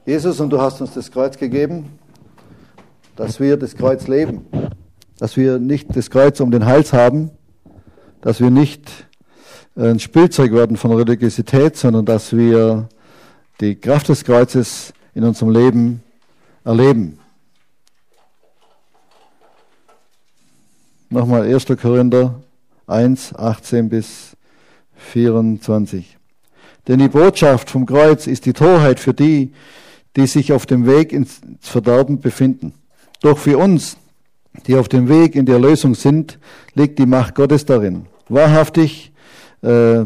Jesus, und du hast uns das Kreuz gegeben, dass wir das Kreuz leben, dass wir nicht das Kreuz um den Hals haben, dass wir nicht ein Spielzeug werden von Religiosität, sondern dass wir die Kraft des Kreuzes in unserem Leben erleben. Nochmal 1. Korinther 1, 18 bis 24. Denn die Botschaft vom Kreuz ist die Torheit für die, die sich auf dem Weg ins Verderben befinden. Doch für uns, die auf dem Weg in die Erlösung sind, liegt die Macht Gottes darin. Wahrhaftig, das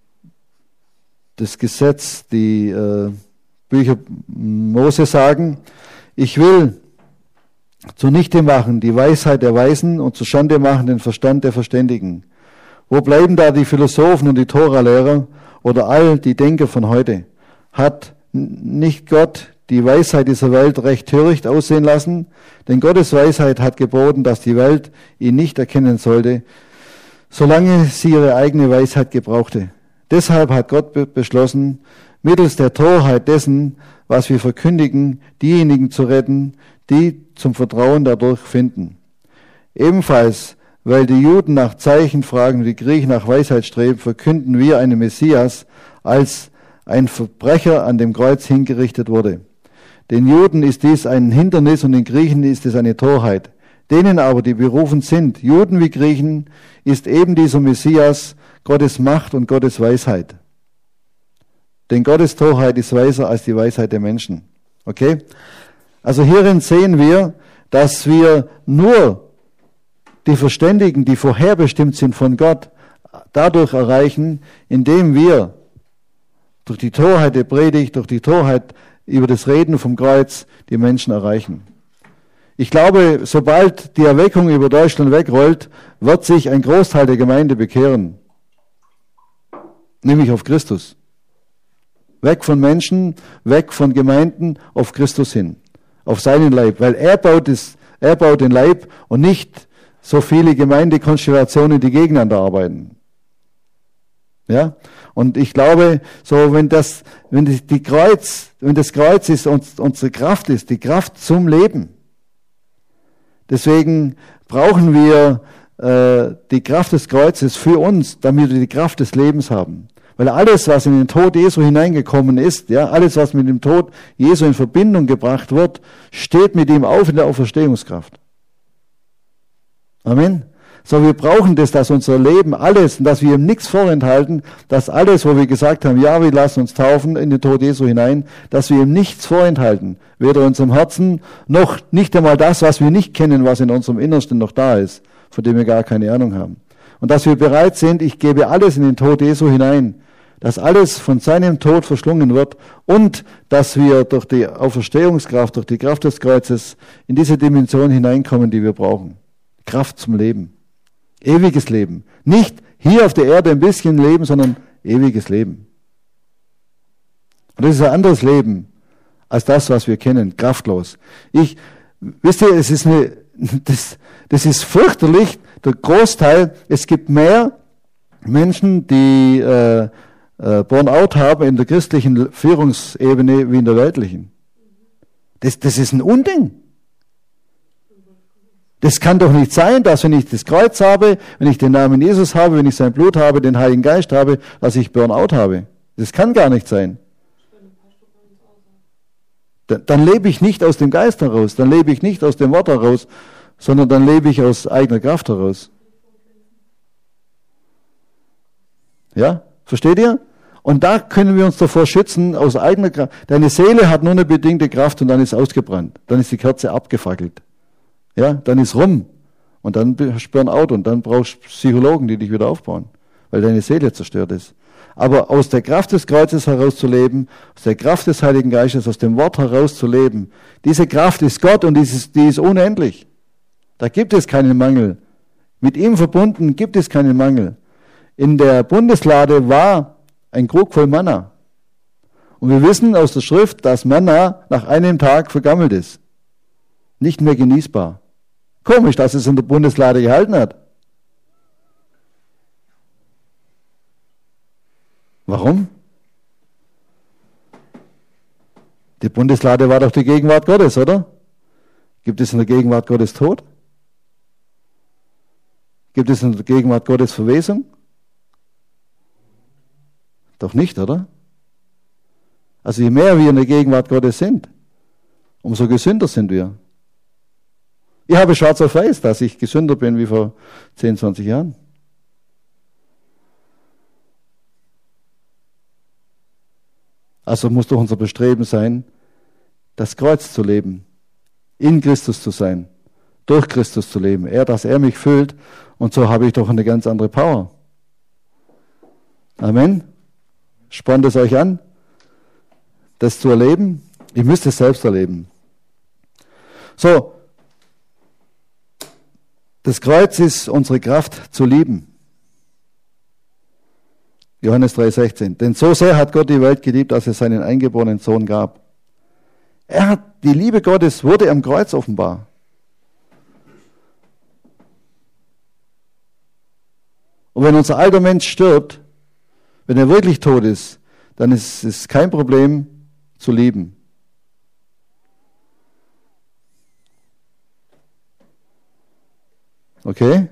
Gesetz, die Bücher Mose sagen, ich will zunichte machen die Weisheit der Weisen und zu Schande machen den Verstand der Verständigen. Wo bleiben da die Philosophen und die Tora-Lehrer oder all die Denker von heute? Hat nicht Gott die Weisheit dieser Welt recht töricht aussehen lassen? Denn Gottes Weisheit hat geboten, dass die Welt ihn nicht erkennen sollte, solange sie ihre eigene Weisheit gebrauchte. Deshalb hat Gott beschlossen, mittels der Torheit dessen, was wir verkündigen, diejenigen zu retten, die zum Vertrauen dadurch finden. Ebenfalls, weil die Juden nach Zeichen fragen und die Griechen nach Weisheit streben, verkünden wir einen Messias, als ein Verbrecher an dem Kreuz hingerichtet wurde. Den Juden ist dies ein Hindernis und den Griechen ist es eine Torheit. Denen aber, die berufen sind, Juden wie Griechen, ist eben dieser Messias Gottes Macht und Gottes Weisheit. Denn Gottes Torheit ist weiser als die Weisheit der Menschen. Okay? Also hierin sehen wir, dass wir nur die Verständigen, die vorherbestimmt sind von Gott, dadurch erreichen, indem wir durch die Torheit der Predigt, durch die Torheit über das Reden vom Kreuz die Menschen erreichen. Ich glaube, sobald die Erweckung über Deutschland wegrollt, wird sich ein Großteil der Gemeinde bekehren. Nämlich auf Christus. Weg von Menschen, weg von Gemeinden, auf Christus hin. Auf seinen Leib. Weil er baut den Leib und nicht so viele Gemeindekonstellationen, die gegeneinander arbeiten. Ja? Und ich glaube, so wenn das Kreuz ist, unsere Kraft ist, die Kraft zum Leben. Deswegen brauchen wir die Kraft des Kreuzes für uns, damit wir die Kraft des Lebens haben. Weil alles, was in den Tod Jesu hineingekommen ist, ja, alles, was mit dem Tod Jesu in Verbindung gebracht wird, steht mit ihm auf in der Auferstehungskraft. Amen. So, wir brauchen das, dass unser Leben alles, und dass wir ihm nichts vorenthalten, dass alles, wo wir gesagt haben, ja, wir lassen uns taufen in den Tod Jesu hinein, dass wir ihm nichts vorenthalten. Weder unserem Herzen, noch nicht einmal das, was wir nicht kennen, was in unserem Innersten noch da ist, von dem wir gar keine Ahnung haben. Und dass wir bereit sind, ich gebe alles in den Tod Jesu hinein, dass alles von seinem Tod verschlungen wird und dass wir durch die Auferstehungskraft, durch die Kraft des Kreuzes in diese Dimension hineinkommen, die wir brauchen. Kraft zum Leben. Ewiges Leben. Nicht hier auf der Erde ein bisschen Leben, sondern ewiges Leben. Und das ist ein anderes Leben als das, was wir kennen, kraftlos. Wisst ihr, das ist fürchterlich, der Großteil, es gibt mehr Menschen, die Burnout haben in der christlichen Führungsebene wie in der weltlichen. Das ist ein Unding. Das kann doch nicht sein, dass wenn ich das Kreuz habe, wenn ich den Namen Jesus habe, wenn ich sein Blut habe, den Heiligen Geist habe, dass ich Burnout habe. Das kann gar nicht sein. Dann lebe ich nicht aus dem Geist heraus, dann lebe ich nicht aus dem Wort heraus, sondern dann lebe ich aus eigener Kraft heraus. Ja, versteht ihr? Und da können wir uns davor schützen, aus eigener Kraft. Deine Seele hat nur eine bedingte Kraft und dann ist ausgebrannt. Dann ist die Kerze abgefackelt. Ja, dann ist rum. Und dann hast du Burnout und dann brauchst du Psychologen, die dich wieder aufbauen, weil deine Seele zerstört ist. Aber aus der Kraft des Kreuzes herauszuleben, aus der Kraft des Heiligen Geistes, aus dem Wort herauszuleben, diese Kraft ist Gott und die ist unendlich. Da gibt es keinen Mangel. Mit ihm verbunden gibt es keinen Mangel. In der Bundeslade war ein Krug voll Manna. Und wir wissen aus der Schrift, dass Manna nach einem Tag vergammelt ist. Nicht mehr genießbar. Komisch, dass es in der Bundeslade gehalten hat. Warum? Die Bundeslade war doch die Gegenwart Gottes, oder? Gibt es in der Gegenwart Gottes Tod? Gibt es in der Gegenwart Gottes Verwesung? Doch nicht, oder? Also je mehr wir in der Gegenwart Gottes sind, umso gesünder sind wir. Ich habe schwarz auf weiß, dass ich gesünder bin wie vor 10, 20 Jahren. Also muss doch unser Bestreben sein, das Kreuz zu leben, in Christus zu sein, durch Christus zu leben. Dass er mich füllt, und so habe ich doch eine ganz andere Power. Amen. Spannt es euch an, das zu erleben? Ich müsste es selbst erleben. So, das Kreuz ist unsere Kraft zu lieben. Johannes 3,16. Denn so sehr hat Gott die Welt geliebt, dass er seinen eingeborenen Sohn gab. Die Liebe Gottes wurde am Kreuz offenbar. Und wenn unser alter Mensch stirbt, wenn er wirklich tot ist, dann ist es kein Problem zu lieben. Okay?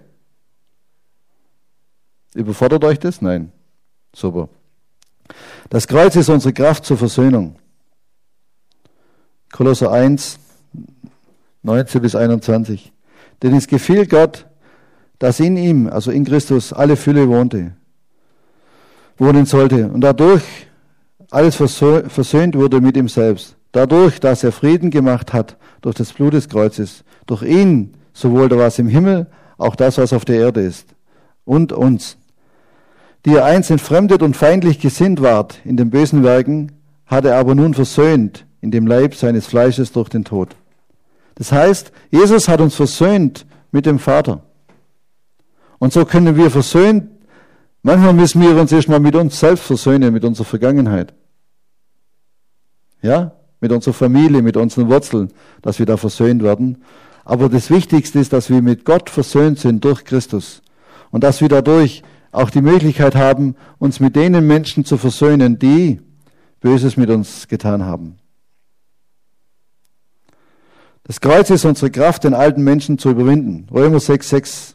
Überfordert euch das? Nein. Super. Das Kreuz ist unsere Kraft zur Versöhnung. Kolosser 1, 19 bis 21. Denn es gefiel Gott, dass in ihm, also in Christus, alle Fülle wohnen sollte und dadurch alles versöhnt wurde mit ihm selbst. Dadurch, dass er Frieden gemacht hat durch das Blut des Kreuzes, durch ihn, sowohl das, was im Himmel, auch das, was auf der Erde ist, und uns, die ihr einst entfremdet und feindlich gesinnt wart in den bösen Werken, hat er aber nun versöhnt in dem Leib seines Fleisches durch den Tod. Das heißt, Jesus hat uns versöhnt mit dem Vater. Und so können wir versöhnt, manchmal müssen wir uns erstmal mit uns selbst versöhnen, mit unserer Vergangenheit. Ja, mit unserer Familie, mit unseren Wurzeln, dass wir da versöhnt werden. Aber das Wichtigste ist, dass wir mit Gott versöhnt sind durch Christus. Und dass wir dadurch auch die Möglichkeit haben, uns mit denen Menschen zu versöhnen, die Böses mit uns getan haben. Das Kreuz ist unsere Kraft, den alten Menschen zu überwinden. Römer 6,6.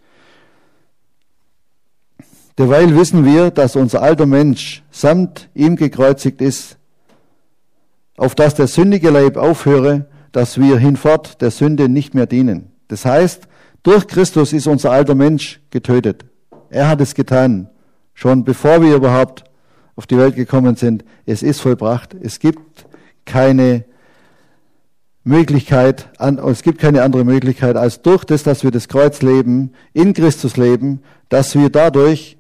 Derweil wissen wir, dass unser alter Mensch samt ihm gekreuzigt ist, auf dass der sündige Leib aufhöre, dass wir hinfort der Sünde nicht mehr dienen. Das heißt, durch Christus ist unser alter Mensch getötet. Er hat es getan, schon bevor wir überhaupt auf die Welt gekommen sind. Es ist vollbracht. Es gibt keine Möglichkeit, es gibt keine andere Möglichkeit, als durch das, dass wir das Kreuz leben, in Christus leben, dass wir dadurch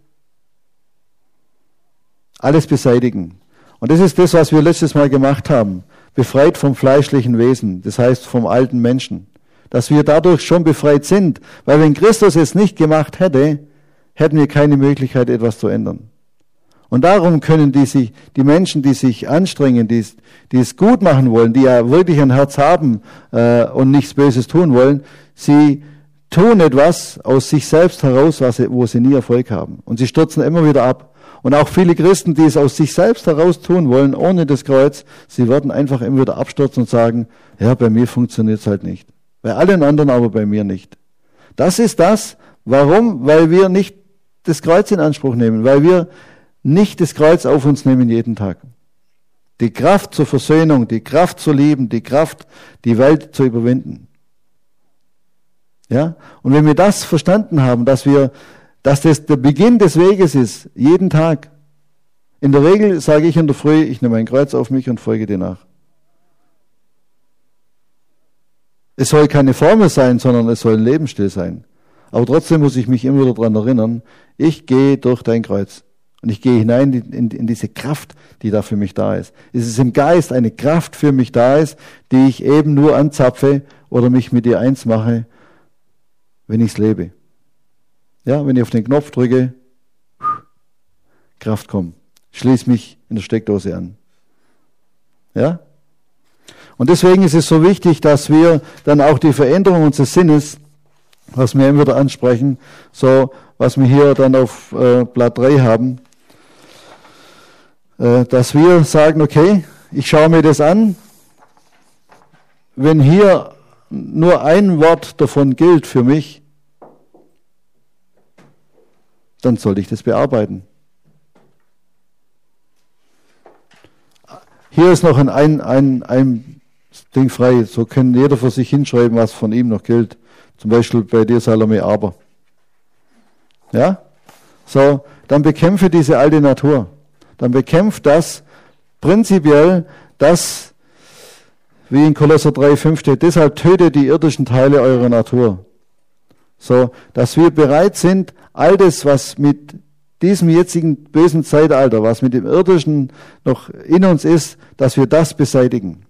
alles beseitigen. Und das ist das, was wir letztes Mal gemacht haben. Befreit vom fleischlichen Wesen, das heißt vom alten Menschen. Dass wir dadurch schon befreit sind. Weil wenn Christus es nicht gemacht hätte, hätten wir keine Möglichkeit, etwas zu ändern. Und darum können die Menschen, die sich anstrengen, die es gut machen wollen, die ja wirklich ein Herz haben und nichts Böses tun wollen, sie tun etwas aus sich selbst heraus, wo sie nie Erfolg haben. Und sie stürzen immer wieder ab. Und auch viele Christen, die es aus sich selbst heraus tun wollen, ohne das Kreuz, sie werden einfach immer wieder abstürzen und sagen, ja, bei mir funktioniert es halt nicht. Bei allen anderen, aber bei mir nicht. Das ist das. Warum? Weil wir nicht das Kreuz in Anspruch nehmen, weil wir nicht das Kreuz auf uns nehmen jeden Tag. Die Kraft zur Versöhnung, die Kraft zu lieben, die Kraft, die Welt zu überwinden. Ja? Und wenn wir das verstanden haben, dass das der Beginn des Weges ist, jeden Tag. In der Regel sage ich in der Früh, ich nehme ein Kreuz auf mich und folge dir nach. Es soll keine Formel sein, sondern es soll ein Lebensstil sein. Aber trotzdem muss ich mich immer wieder daran erinnern, ich gehe durch dein Kreuz. Und ich gehe hinein in diese Kraft, die da für mich da ist. Es ist im Geist eine Kraft für mich da ist, die ich eben nur anzapfe oder mich mit dir eins mache, wenn ich es lebe. Ja, wenn ich auf den Knopf drücke, Kraft kommt. Schließe mich in der Steckdose an. Ja? Und deswegen ist es so wichtig, dass wir dann auch die Veränderung unseres Sinnes, was wir immer wieder ansprechen, so was wir hier dann auf Blatt 3 haben, dass wir sagen, okay, ich schaue mir das an, wenn hier nur ein Wort davon gilt für mich, dann sollte ich das bearbeiten. Hier ist noch ein Ding frei, so kann jeder für sich hinschreiben, was von ihm noch gilt. Zum Beispiel bei dir, Salome, aber. Ja? So, dann bekämpfe diese alte Natur. Dann bekämpft das prinzipiell, das, wie in Kolosser 3,5 steht, deshalb tötet die irdischen Teile eurer Natur. So, dass wir bereit sind, all das, was mit diesem jetzigen bösen Zeitalter, was mit dem Irdischen noch in uns ist, dass wir das beseitigen.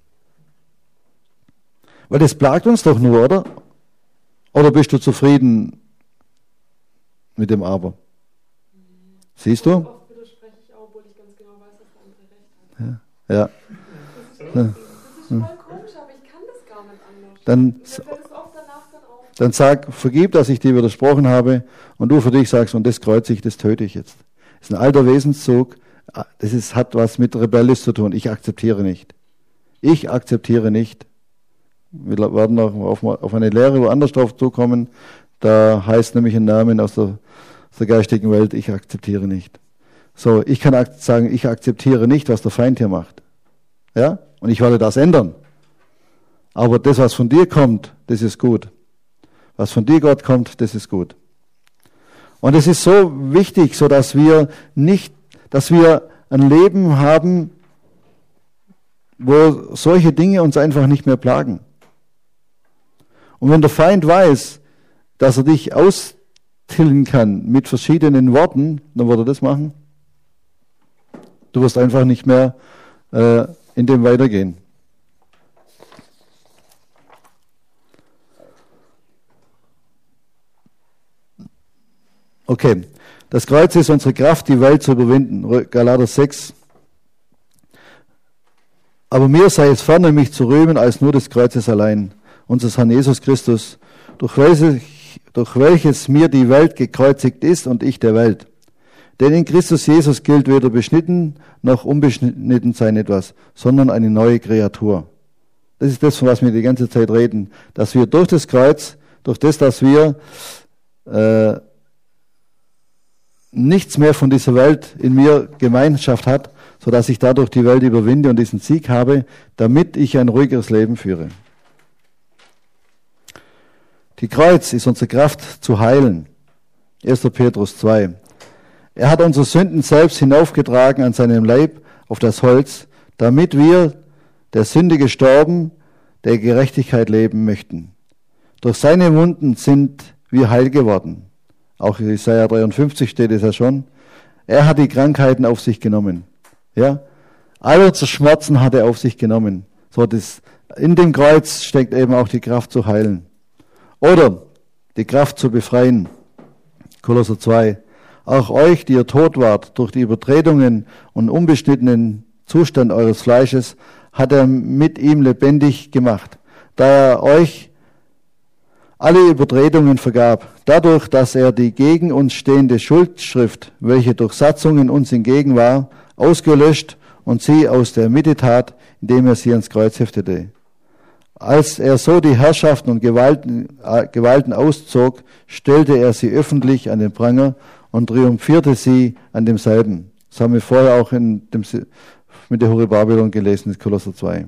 Weil das plagt uns doch nur, oder? Oder bist du zufrieden mit dem Aber? Siehst du? Oft widerspreche ich auch, obwohl ich ganz genau weiß, dass der andere recht hat. Ja. Das ist voll komisch, aber ich kann das gar nicht anders. Dann, Mir fällt es oft danach dann auf. dann sag, vergib, dass ich dir widersprochen habe, und du für dich sagst, und das kreuze ich, das töte ich jetzt. Das ist ein alter Wesenszug, hat was mit rebellisch zu tun. Ich akzeptiere nicht. Ich akzeptiere nicht. Wir werden noch auf eine Lehre woanders drauf zukommen. Da heißt nämlich ein Name aus der geistigen Welt, ich akzeptiere nicht. So, ich kann sagen, ich akzeptiere nicht, was der Feind hier macht. Ja? Und ich werde das ändern. Aber das, was von dir kommt, das ist gut. Was von dir, Gott, kommt, das ist gut. Und es ist so wichtig, so dass wir ein Leben haben, wo solche Dinge uns einfach nicht mehr plagen. Und wenn der Feind weiß, dass er dich austillen kann mit verschiedenen Worten, dann wird er das machen. Du wirst einfach nicht mehr in dem weitergehen. Okay, das Kreuz ist unsere Kraft, die Welt zu überwinden. Galater 6. Aber mir sei es ferne, mich zu rühmen, als nur des Kreuzes allein, unseres Herrn Jesus Christus, durch welches mir die Welt gekreuzigt ist und ich der Welt. Denn in Christus Jesus gilt weder beschnitten noch unbeschnitten sein etwas, sondern eine neue Kreatur. Das ist das, von was wir die ganze Zeit reden, dass wir durch das Kreuz, durch das, dass wir nichts mehr von dieser Welt in mir Gemeinschaft hat, sodass ich dadurch die Welt überwinde und diesen Sieg habe, damit ich ein ruhigeres Leben führe. Die Kreuz ist unsere Kraft zu heilen. 1. Petrus 2. Er hat unsere Sünden selbst hinaufgetragen an seinem Leib auf das Holz, damit wir, der Sünde gestorben, der Gerechtigkeit leben möchten. Durch seine Wunden sind wir heil geworden. Auch in Jesaja 53 steht es ja schon. Er hat die Krankheiten auf sich genommen. Ja? All unsere Schmerzen hat er auf sich genommen. So, in dem Kreuz steckt eben auch die Kraft zu heilen. Oder die Kraft zu befreien. Kolosser 2. Auch euch, die ihr tot wart, durch die Übertretungen und unbeschnittenen Zustand eures Fleisches, hat er mit ihm lebendig gemacht, da er euch alle Übertretungen vergab, dadurch, dass er die gegen uns stehende Schuldschrift, welche durch Satzungen uns entgegen war, ausgelöscht und sie aus der Mitte tat, indem er sie ans Kreuz heftete. Als er so die Herrschaften und Gewalten auszog, stellte er sie öffentlich an den Pranger und triumphierte sie an demselben. Das haben wir vorher auch mit der Hure Babylon gelesen, in Kolosser 2.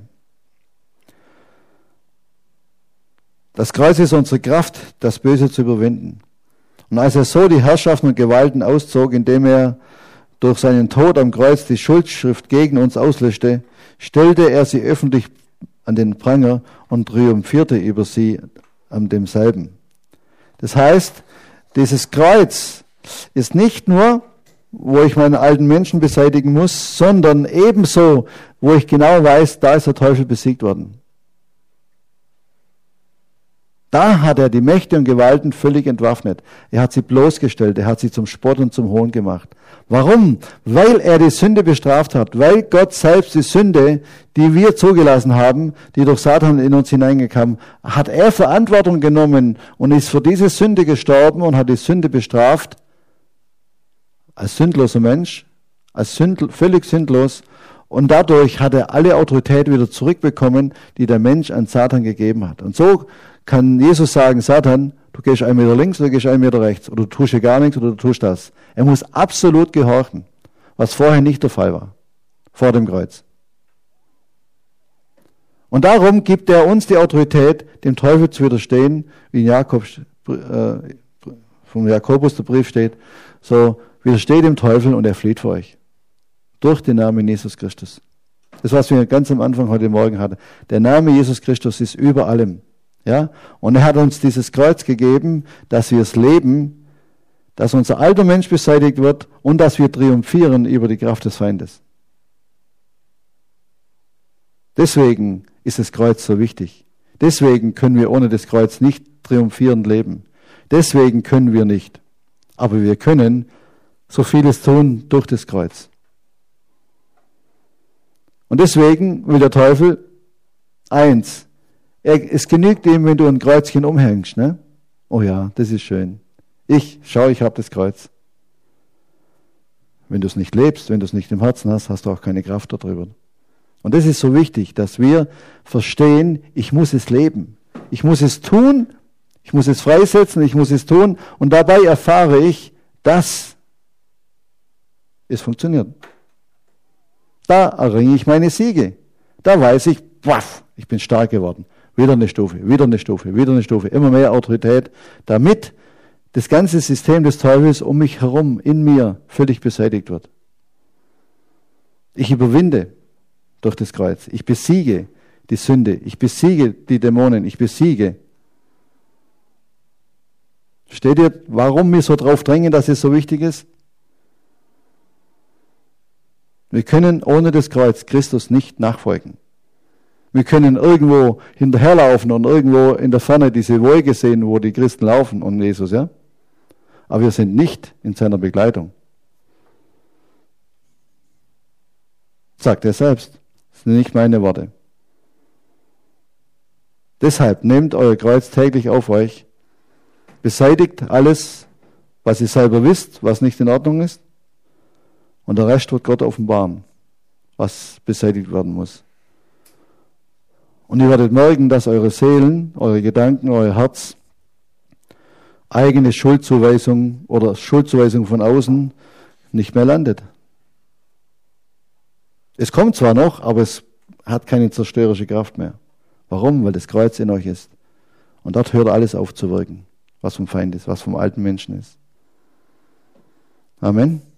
Das Kreuz ist unsere Kraft, das Böse zu überwinden. Und als er so die Herrschaften und Gewalten auszog, indem er durch seinen Tod am Kreuz die Schuldschrift gegen uns auslöschte, stellte er sie öffentlich an den Pranger und triumphierte über sie an demselben. Das heißt, dieses Kreuz ist nicht nur, wo ich meinen alten Menschen beseitigen muss, sondern ebenso, wo ich genau weiß, da ist der Teufel besiegt worden. Da hat er die Mächte und Gewalten völlig entwaffnet. Er hat sie bloßgestellt, er hat sie zum Spott und zum Hohn gemacht. Warum? Weil er die Sünde bestraft hat, weil Gott selbst die Sünde, die wir zugelassen haben, die durch Satan in uns hineingekam, hat er Verantwortung genommen und ist für diese Sünde gestorben und hat die Sünde bestraft, als sündloser Mensch, völlig sündlos, Und dadurch hat er alle Autorität wieder zurückbekommen, die der Mensch an Satan gegeben hat. Und so kann Jesus sagen, Satan, du gehst 1 Meter links oder du gehst 1 Meter rechts. Oder du tust hier gar nichts oder du tust das. Er muss absolut gehorchen, was vorher nicht der Fall war, vor dem Kreuz. Und darum gibt er uns die Autorität, dem Teufel zu widerstehen, wie in vom Jakobus der Brief steht, so widersteht dem Teufel und er flieht vor euch. Durch den Namen Jesus Christus. Das, was wir ganz am Anfang heute Morgen hatten. Der Name Jesus Christus ist über allem. Ja? Und er hat uns dieses Kreuz gegeben, dass wir es leben, dass unser alter Mensch beseitigt wird und dass wir triumphieren über die Kraft des Feindes. Deswegen ist das Kreuz so wichtig. Deswegen können wir ohne das Kreuz nicht triumphierend leben. Deswegen können wir nicht. Aber wir können so vieles tun durch das Kreuz. Und deswegen will der Teufel eins. Es genügt ihm, wenn du ein Kreuzchen umhängst. Ne? Oh ja, das ist schön. Ich habe das Kreuz. Wenn du es nicht lebst, wenn du es nicht im Herzen hast, hast du auch keine Kraft darüber. Und das ist so wichtig, dass wir verstehen, ich muss es leben. Ich muss es tun, ich muss es freisetzen, ich muss es tun. Und dabei erfahre ich, dass es funktioniert. Da erringe ich meine Siege. Da weiß ich, waff, ich bin stark geworden. Wieder eine Stufe, wieder eine Stufe, wieder eine Stufe. Immer mehr Autorität, damit das ganze System des Teufels um mich herum, in mir, völlig beseitigt wird. Ich überwinde durch das Kreuz. Ich besiege die Sünde. Ich besiege die Dämonen. Ich besiege. Versteht ihr, warum wir so drauf drängen, dass es so wichtig ist? Wir können ohne das Kreuz Christus nicht nachfolgen. Wir können irgendwo hinterherlaufen und irgendwo in der Ferne diese Wolke sehen, wo die Christen laufen und Jesus, ja? Aber wir sind nicht in seiner Begleitung. Sagt er selbst. Das sind nicht meine Worte. Deshalb nehmt euer Kreuz täglich auf euch. Beseitigt alles, was ihr selber wisst, was nicht in Ordnung ist. Und der Rest wird Gott offenbaren, was beseitigt werden muss. Und ihr werdet merken, dass eure Seelen, eure Gedanken, euer Herz eigene Schuldzuweisung oder Schuldzuweisung von außen nicht mehr landet. Es kommt zwar noch, aber es hat keine zerstörerische Kraft mehr. Warum? Weil das Kreuz in euch ist. Und dort hört alles auf zu wirken, was vom Feind ist, was vom alten Menschen ist. Amen.